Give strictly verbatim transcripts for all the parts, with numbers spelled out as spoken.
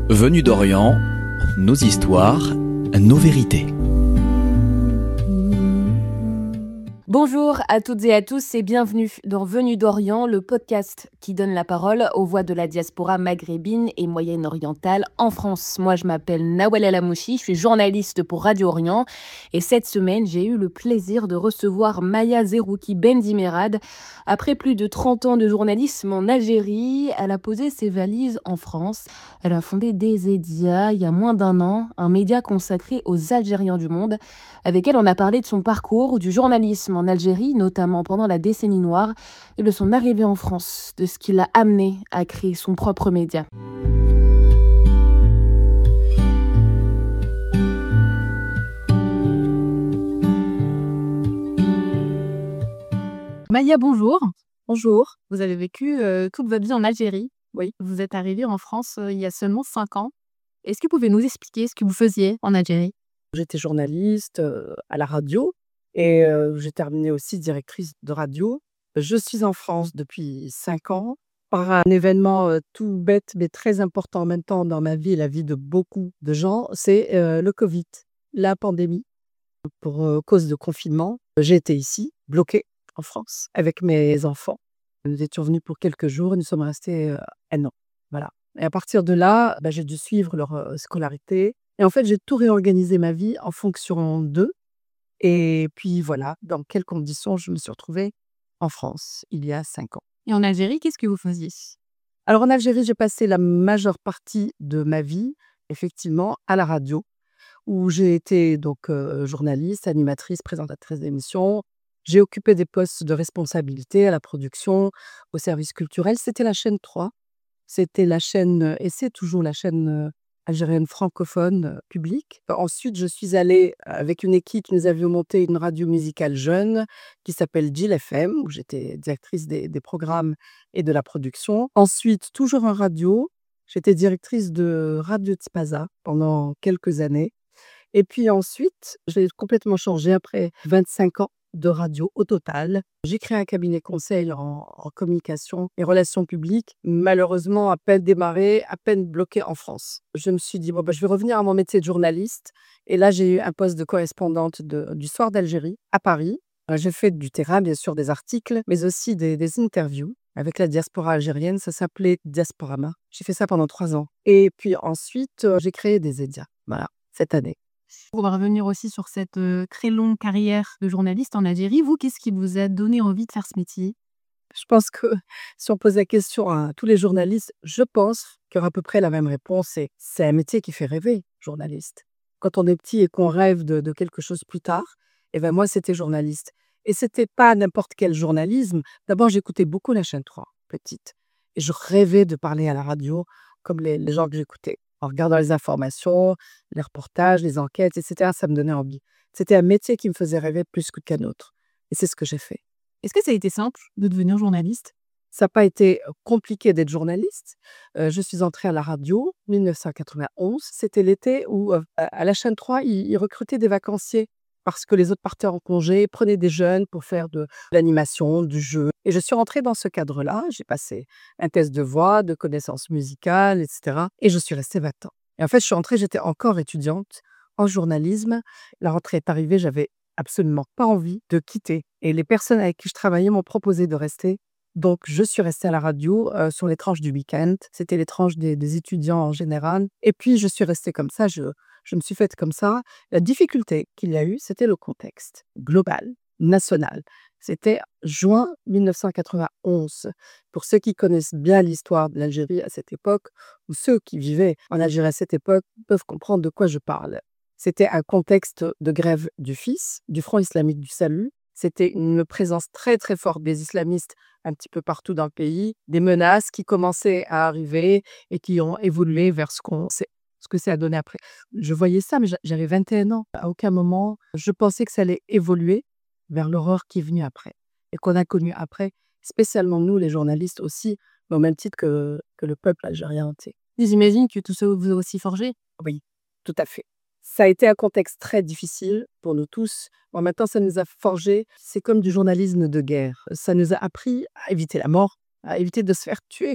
Venus d'Orient, nos histoires, nos vérités. Bonjour à toutes et à tous et bienvenue dans Venus d'Orient, le podcast qui donne la parole aux voix de la diaspora maghrébine et moyenne-orientale en France. Moi, je m'appelle Nawal El Amouchi, je suis journaliste pour Radio Orient et cette semaine, j'ai eu le plaisir de recevoir Maya Zerouki Bendimerad. Après plus de trente ans de journalisme en Algérie, elle a posé ses valises en France. Elle a fondé Dezedia il y a moins d'un an, un média consacré aux Algériens du monde. Avec elle, on a parlé de son parcours, du journalisme en Algérie, notamment pendant la décennie noire, et de son arrivée en France, de ce qui l'a amené à créer son propre média. Maya, bonjour. Bonjour. Vous avez vécu euh, toute votre vie en Algérie. Oui. Vous êtes arrivée en France euh, il y a seulement cinq ans. Est-ce que vous pouvez nous expliquer ce que vous faisiez en Algérie ? J'étais journaliste euh, à la radio et euh, j'ai terminé aussi directrice de radio. Je suis en France depuis cinq ans par un événement euh, tout bête mais très important en même temps dans ma vie et la vie de beaucoup de gens, c'est euh, le Covid, la pandémie. Pour euh, cause de confinement, j'ai été ici, bloquée en France, avec mes enfants. Nous étions venus pour quelques jours et nous sommes restés euh, un an. Voilà. Et à partir de là, bah, j'ai dû suivre leur euh, scolarité. Et en fait, j'ai tout réorganisé ma vie en fonction d'eux. Et puis voilà, dans quelles conditions je me suis retrouvée en France il y a cinq ans. Et en Algérie, qu'est-ce que vous faisiez ? Alors en Algérie, j'ai passé la majeure partie de ma vie, effectivement, à la radio, où j'ai été donc euh, journaliste, animatrice, présentatrice d'émissions. J'ai occupé des postes de responsabilité à la production, au service culturel. C'était la chaîne trois. C'était la chaîne, euh, et c'est toujours la chaîne euh, algérienne francophone euh, publique. Ensuite, je suis allée avec une équipe, nous avions monté une radio musicale jeune qui s'appelle Jil F M, où j'étais directrice des, des programmes et de la production. Ensuite, toujours en radio, j'étais directrice de Radio Tpaza pendant quelques années. Et puis ensuite, j'ai complètement changé après vingt-cinq ans de radio au total. J'ai créé un cabinet conseil en, en communication et relations publiques, malheureusement à peine démarré, à peine bloqué en France. Je me suis dit, bon, bah, je vais revenir à mon métier de journaliste. Et là, j'ai eu un poste de correspondante de- du Soir d'Algérie à Paris. Euh, J'ai fait du terrain, bien sûr, des articles, mais aussi des, des interviews avec la diaspora algérienne. Ça s'appelait Diasporama. J'ai fait ça pendant trois ans. Et puis ensuite, euh, j'ai créé des médias. Voilà, cette année. On va revenir aussi sur cette euh, très longue carrière de journaliste en Algérie. Vous, qu'est-ce qui vous a donné envie de faire ce métier ? Je pense que si on pose la question à tous les journalistes, je pense qu'il y aura à peu près la même réponse. C'est c'est un métier qui fait rêver, journaliste. Quand on est petit et qu'on rêve de, de quelque chose plus tard, et ben moi, c'était journaliste. Et c'était pas n'importe quel journalisme. D'abord, j'écoutais beaucoup la chaîne trois, petite. Et je rêvais de parler à la radio comme les, les gens que j'écoutais. En regardant les informations, les reportages, les enquêtes, et cetera, ça me donnait envie. C'était un métier qui me faisait rêver plus que qu'un autre. Et c'est ce que j'ai fait. Est-ce que ça a été simple de devenir journaliste ? Ça n'a pas été compliqué d'être journaliste. Euh, je suis entrée à la radio en mille neuf cent quatre-vingt-onze. C'était l'été où, euh, à la chaîne trois, ils, ils recrutaient des vacanciers parce que les autres partaient en congé, prenaient des jeunes pour faire de l'animation, du jeu. Et je suis rentrée dans ce cadre-là. J'ai passé un test de voix, de connaissances musicales, et cetera. Et je suis restée vingt ans. Et en fait, je suis rentrée, j'étais encore étudiante en journalisme. La rentrée est arrivée, j'avais absolument pas envie de quitter. Et les personnes avec qui je travaillais m'ont proposé de rester. Donc, je suis restée à la radio euh, sur les tranches du week-end. C'était les tranches des, des étudiants en général. Et puis, je suis restée comme ça. Je, je me suis faite comme ça. La difficulté qu'il y a eu, c'était le contexte global, national. C'était juin mille neuf cent quatre-vingt-onze. Pour ceux qui connaissent bien l'histoire de l'Algérie à cette époque, ou ceux qui vivaient en Algérie à cette époque, peuvent comprendre de quoi je parle. C'était un contexte de grève du F I S, du Front islamique du salut. C'était une présence très très forte des islamistes un petit peu partout dans le pays, des menaces qui commençaient à arriver et qui ont évolué vers ce, qu'on sait, ce que ça a donné après. Je voyais ça, mais j'a- j'avais vingt et un ans. À aucun moment, je pensais que ça allait évoluer vers l'horreur qui est venue après et qu'on a connue après, spécialement nous, les journalistes aussi, mais au même titre que, que le peuple algérien entier. J'imagine que tout ça vous a aussi forgé. Oui, tout à fait. Ça a été un contexte très difficile pour nous tous. En même temps, ça nous a forgé. C'est comme du journalisme de guerre. Ça nous a appris à éviter la mort, à éviter de se faire tuer.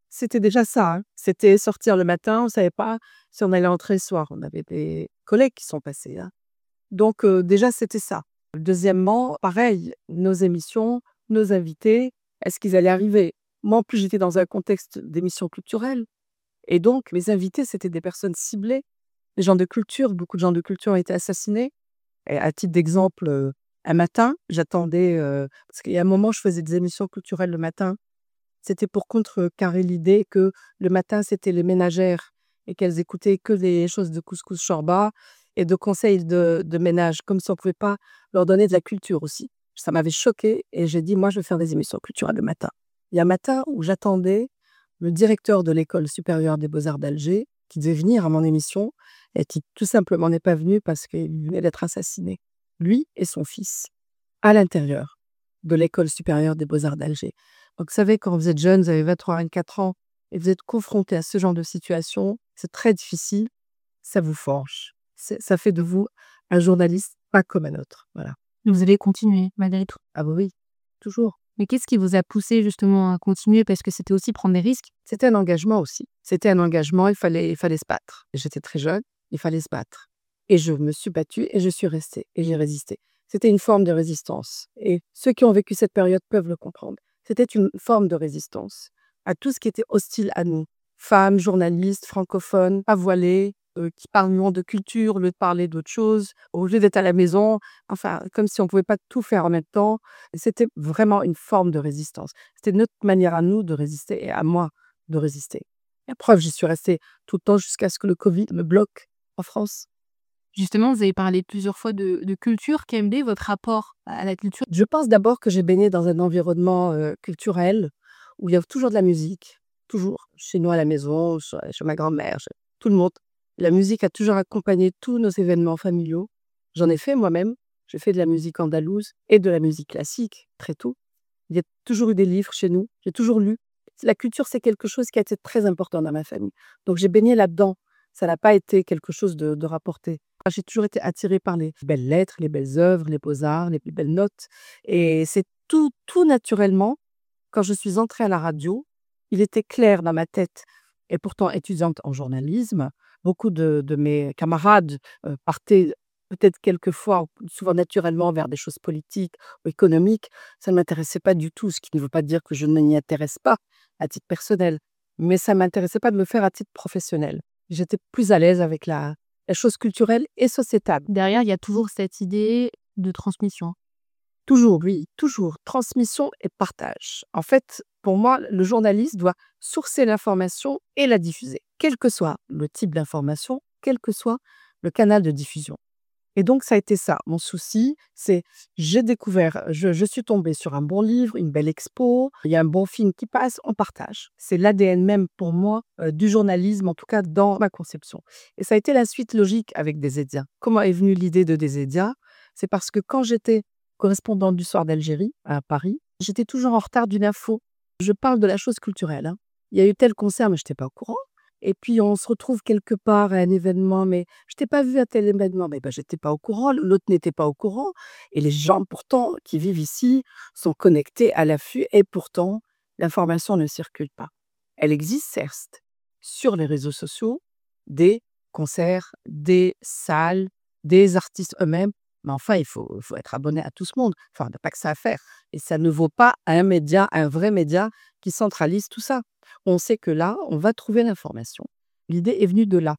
c'était déjà ça, hein. C'était sortir le matin, on ne savait pas si on allait rentrer le soir. On avait des collègues qui sont passés, hein. Donc heu, déjà, c'était ça. Deuxièmement, pareil, nos émissions, nos invités, est-ce qu'ils allaient arriver? Moi, en plus, j'étais dans un contexte d'émissions culturelles et donc mes invités, c'était des personnes ciblées, des gens de culture. Beaucoup de gens de culture ont été assassinés et à titre d'exemple, heu, un matin, j'attendais, heu parce qu'il y a un moment, je faisais des émissions culturelles le matin. C'était pour contrecarrer l'idée que le matin, c'était les ménagères et qu'elles écoutaient que des choses de couscous chorba et de conseils de de ménage, comme si on pouvait pas leur donner de la culture aussi. Ça m'avait choquée et j'ai dit: «Moi, je veux faire des émissions culturelles le matin». Il y a un matin où j'attendais le directeur de l'École supérieure des beaux-arts d'Alger, qui devait venir à mon émission et qui tout simplement n'est pas venu parce qu'il venait d'être assassiné, lui et son fils, à l'intérieur de l'École supérieure des beaux-arts d'Alger. Donc, vous savez, quand vous êtes jeune, vous avez vingt-trois vingt-quatre ans et vous êtes confronté à ce genre de situation, c'est très difficile, ça vous forge. C'est ça fait de vous un journaliste pas comme un autre, voilà. Vous avez continué malgré tout? Ah bah oui, toujours. Mais qu'est-ce qui vous a poussé justement à continuer? Parce que c'était aussi prendre des risques? C'était un engagement aussi. C'était un engagement, il fallait il fallait se battre. J'étais très jeune, il fallait se battre et je me suis battue et je suis restée et j'ai résisté. C'était une forme de résistance et ceux qui ont vécu cette période peuvent le comprendre. C'était une forme de résistance à tout ce qui était hostile à nous. Femmes, journalistes, francophones, pas voilées, heu, qui parlions de culture au lieu de parler d'autre chose, au lieu d'être à la maison, enfin, comme si on pouvait pas tout faire en même temps. C'était vraiment une forme de résistance. C'était notre manière à nous de résister et à moi de résister. La preuve, j'y suis restée tout le temps jusqu'à ce que le covid me bloque en France. Justement, vous avez parlé plusieurs fois de de culture. Quel est votre rapport à la culture? Je pense d'abord que j'ai baigné dans un environnement, heu, culturel où il y a toujours de la musique, toujours. Chez nous à la maison, chez chez ma grand-mère, chez tout le monde. La musique a toujours accompagné tous nos événements familiaux. J'en ai fait moi-même. J'ai fait de la musique andalouse et de la musique classique très tôt. Il y a toujours eu des livres chez nous. J'ai toujours lu. La culture, c'est quelque chose qui a été très important dans ma famille. Donc j'ai baigné là-dedans. Ça n'a pas été quelque chose de de rapporté. J'ai toujours été attirée par les belles lettres, les belles œuvres, les beaux-arts, les plus belles notes et c'est tout tout naturellement, quand je suis entrée à la radio, il était clair dans ma tête et pourtant étudiante en journalisme, beaucoup de de mes camarades, heu, partaient peut-être quelquefois, souvent naturellement vers des choses politiques ou économiques. Ça ne m'intéressait pas du tout, ce qui ne veut pas dire que je ne m'y intéresse pas à titre personnel, mais ça m'intéressait pas de le faire à titre professionnel. J'étais plus à l'aise avec la la chose culturelle et sociétale. Derrière, il y a toujours cette idée de transmission. Toujours, oui, toujours. Transmission et partage. En fait, pour moi, le journaliste doit sourcer l'information et la diffuser, quel que soit le type d'information, quel que soit le canal de diffusion. Et donc, ça a été ça. Mon souci, c'est j'ai découvert, je, je suis tombée sur un bon livre, une belle expo, il y a un bon film qui passe, on partage. C'est l'A D N même pour moi euh, du journalisme, en tout cas dans ma conception. Et ça a été la suite logique avec Desedia. Comment est venue l'idée de Desedia? C'est parce que quand j'étais correspondante du Soir d'Algérie à Paris, j'étais toujours en retard d'une info. Je parle de la chose culturelle, hein. Il y a eu tel concert, mais je n'étais pas au courant. Et puis on se retrouve quelque part à un événement, mais je t'ai pas vu à tel événement, mais ben, j'étais pas au courant, l'autre n'était pas au courant. Et les gens pourtant qui vivent ici sont connectés à l'affût et pourtant l'information ne circule pas. Elle existe certes sur les réseaux sociaux, des concerts, des salles, des artistes eux-mêmes, mais enfin il faut, il faut être abonné à tout ce monde. Enfin, on n'a pas que ça à faire. Et ça ne vaut pas à un média, un vrai média qui centralise tout ça. On sait que là, on va trouver l'information. L'idée est venue de là,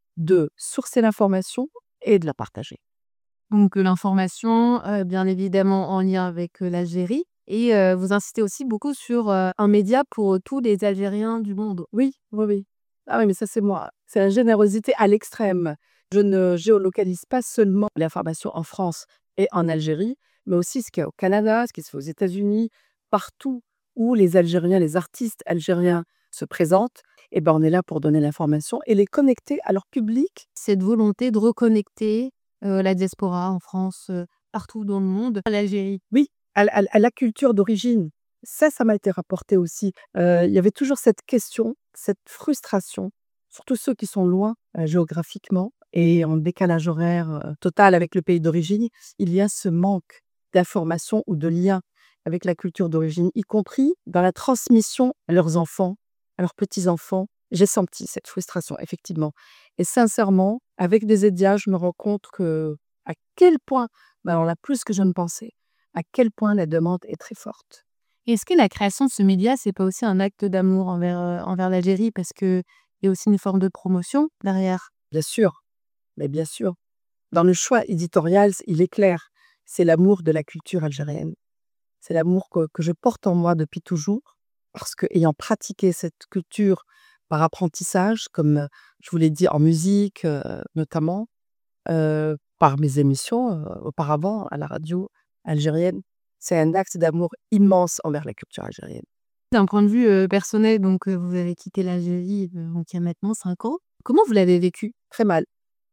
de sourcer l'information et de la partager. Donc euh, l'information, euh, bien évidemment en lien avec euh, l'Algérie. Et euh, vous insistez aussi beaucoup sur euh, un média pour tous les Algériens du monde. Oui, oui, oui. Ah oui, mais ça, c'est moi. C'est la générosité à l'extrême. Je ne géolocalise pas seulement l'information en France et en Algérie, mais aussi ce qu'il y a au Canada, ce qui se fait aux États-Unis, partout où les Algériens, les artistes algériens se présentent. Eh ben, on est là pour donner l'information et les connecter à leur public. Cette volonté de reconnecter euh, la diaspora en France, euh, partout dans le monde, à l'Algérie. Oui, à, à- à la culture d'origine. Ça, ça m'a été rapporté aussi. Euh, il y avait toujours cette question, cette frustration, surtout ceux qui sont loin euh, géographiquement et en décalage horaire euh, total avec le pays d'origine. Il y a ce manque d'information ou de lien avec la culture d'origine, y compris dans la transmission à leurs enfants, à leurs petits-enfants. J'ai senti cette frustration, effectivement. Et sincèrement, avec des médias, je me rends compte que à quel point, ben alors là, plus que je ne pensais, à quel point la demande est très forte. Est-ce que la création de ce média, c'est pas aussi un acte d'amour envers, heu, envers l'Algérie? Parce qu'il y a aussi une forme de promotion derrière. Bien sûr, mais bien sûr. Dans le choix éditorial, il est clair, c'est l'amour de la culture algérienne. C'est l'amour que, que je porte en moi depuis toujours, parce que ayant pratiqué cette culture par apprentissage, comme euh, je vous l'ai dit en musique euh, notamment, euh, par mes émissions euh, auparavant à la radio algérienne, c'est un acte d'amour immense envers la culture algérienne. D'un point de vue, heu, personnel, donc heu, vous avez quitté l'Algérie, heu, donc il y a maintenant cinq ans. Comment vous l'avez vécu? Très mal.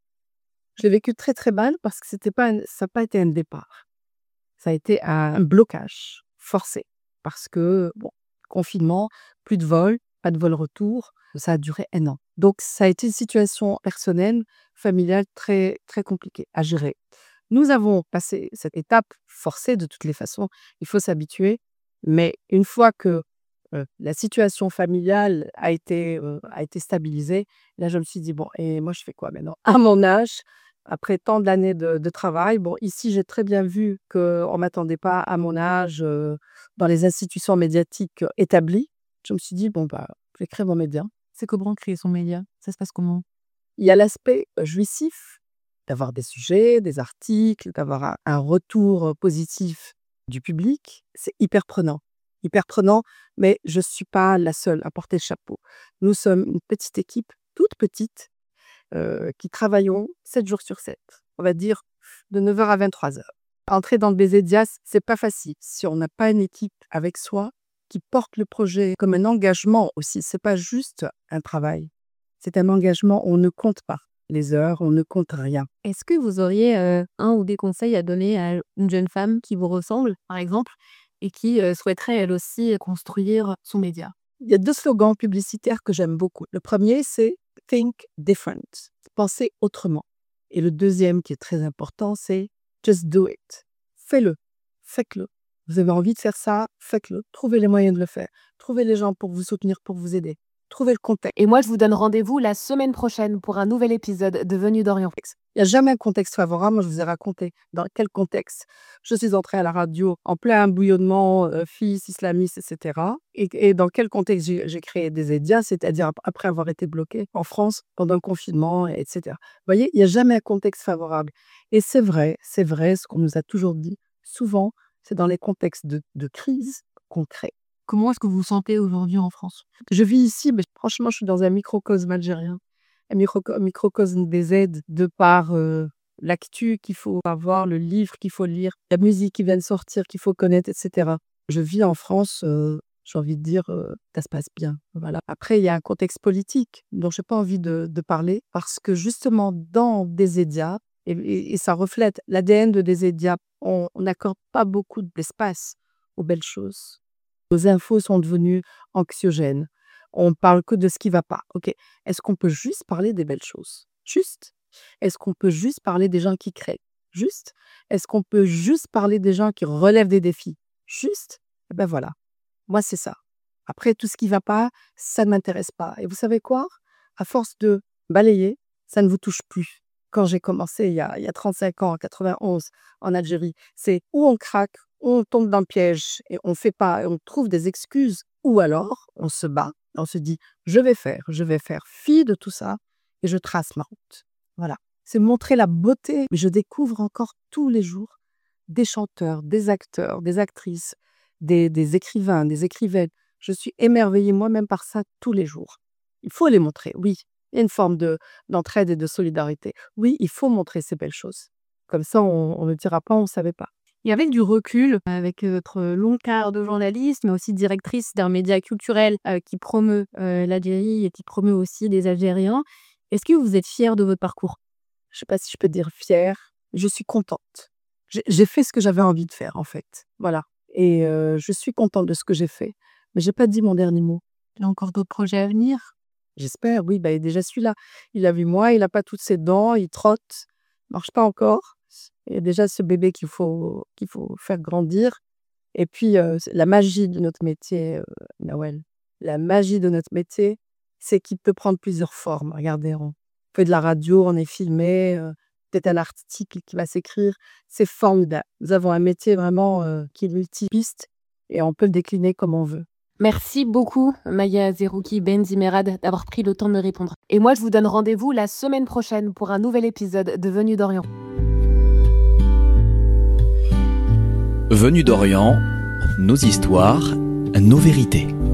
Je l'ai vécu très très mal parce que c'était pas un- ça n'a pas été un départ. Ça a été un blocage forcé parce que, bon, confinement, plus de vol, pas de vol retour, ça a duré un an. Donc ça a été une situation personnelle, familiale très, très compliquée à gérer. Nous avons passé cette étape forcée de toutes les façons, il faut s'habituer, mais une fois que, heu, la situation familiale a été, heu, a été stabilisée, là je me suis dit: «Bon et moi je fais quoi maintenant?» À mon âge, après tant d'années de de travail, bon ici j'ai très bien vu qu'on ne m'attendait pas à mon âge, heu, dans les institutions médiatiques euh, établies. Je me suis dit: «Bon bah, je vais créer mon média». C'est comment créer son média? Ça se passe comment? Il y a l'aspect, heu, jouissif d'avoir des sujets, des articles, d'avoir un un retour, heu, positif du public. C'est hyper prenant, hyper prenant, mais je suis pas la seule à porter le chapeau. Nous sommes une petite équipe, toute petite, heu, qui travaillons sept jours sur sept. On va dire de neuf heures à vingt-trois heures. Entrer dans le Bézédias, c'est pas facile si on n'a pas une équipe avec soi qui porte le projet comme un engagement aussi. C'est pas juste un travail, c'est un engagement, on ne compte pas les heures, on ne compte rien. Est-ce que vous auriez, heu, un ou des conseils à donner à une jeune femme qui vous ressemble, par exemple, et qui, heu, souhaiterait elle aussi construire son média? Il y a deux slogans publicitaires que j'aime beaucoup. Le premier, c'est «Think different», penser autrement. Et le deuxième, qui est très important, c'est «Just do it». Fais-le, faites-le. Vous avez envie de faire ça, faites-le. Trouvez les moyens de le faire. Trouvez les gens pour vous soutenir, pour vous aider. Trouvez le contexte. Et moi, je vous donne rendez-vous la semaine prochaine pour un nouvel épisode de Venue d'Orient. Il n'y a jamais un contexte favorable. Moi, je vous ai raconté dans quel contexte je suis entrée à la radio en plein bouillonnement, euh, fils, islamistes, et cetera. Et, et dans quel contexte j'ai j'ai créé des médias, c'est-à-dire ap- après avoir été bloquée en France pendant le confinement, et cetera. Vous voyez, il n'y a jamais un contexte favorable. Et c'est vrai, c'est vrai, ce qu'on nous a toujours dit. Souvent, c'est dans les contextes de, de crise qu'on crée. Comment est-ce que vous vous sentez aujourd'hui en France? Je vis ici, mais franchement, je suis dans un microcosme algérien. Un microco microcosme des aides de par, heu, l'actu qu'il faut avoir, le livre qu'il faut lire, la musique qui vient de sortir qu'il faut connaître et cetera. Je vis en France, heu, j'ai envie de dire, heu, ça se passe bien, voilà. Après il y a un contexte politique dont j'ai pas envie de de parler parce que justement dans des médias et et et ça reflète l'A D N de des médias, on on n'accorde pas beaucoup d'espace aux belles choses. Nos infos sont devenues anxiogènes. On parle que de ce qui va pas. OK. Est-ce qu'on peut juste parler des belles choses? Juste? Est-ce qu'on peut juste parler des gens qui créent? Juste? Est-ce qu'on peut juste parler des gens qui relèvent des défis? Juste? Et ben voilà. Moi, c'est ça. Après, tout ce qui va pas, ça ne m'intéresse pas. Et vous savez quoi? À force de balayer, ça ne vous touche plus. Quand j'ai commencé il y a, il y a trente-cinq ans, en quatre-vingt-onze, en Algérie, c'est où on craque, où on tombe dans le piège et on fait pas, et on trouve des excuses, ou alors on se bat, on se dit, je vais faire, je vais faire fi de tout ça et je trace ma route. Voilà. C'est montrer la beauté. Mais je découvre encore tous les jours des chanteurs, des acteurs, des actrices, des, des écrivains, des écrivaines. Je suis émerveillée moi-même par ça tous les jours. Il faut les montrer, oui. Il y a une forme de, d'entraide et de solidarité. Oui, il faut montrer ces belles choses. Comme ça, on, on ne dira pas, on ne savait pas. Et avec du recul, avec euh, votre long carrière de journaliste, mais aussi directrice d'un média culturel euh, qui promeut euh, l'Algérie et qui promeut aussi les Algériens, est-ce que vous êtes fière de votre parcours? Je ne sais pas si je peux dire fière. Je suis contente. J'ai j'ai fait ce que j'avais envie de faire, en fait. Voilà. Et euh, je suis contente de ce que j'ai fait. Mais j'ai pas dit mon dernier mot. Il y a encore d'autres projets à venir? J'espère, oui, bah, déjà celui-là, il a vu moi, il a pas toutes ses dents, il trotte, marche pas encore. Il y a déjà ce bébé qu'il faut qu'il faut faire grandir et puis, heu, c'est la magie de notre métier, heu, Nawel. la magie de notre métier, c'est qu'il peut prendre plusieurs formes. Regardez, on fait de la radio, on est filmé, euh, peut-être un article qui va s'écrire. C'est formidable. Nous avons un métier vraiment euh, qui est multipiste et on peut le décliner comme on veut. Merci beaucoup, Maya Zerouki Benzimerad, d'avoir pris le temps de me répondre. Et moi, je vous donne rendez-vous la semaine prochaine pour un nouvel épisode de Venue d'Orient. Venue d'Orient, nos histoires, nos vérités.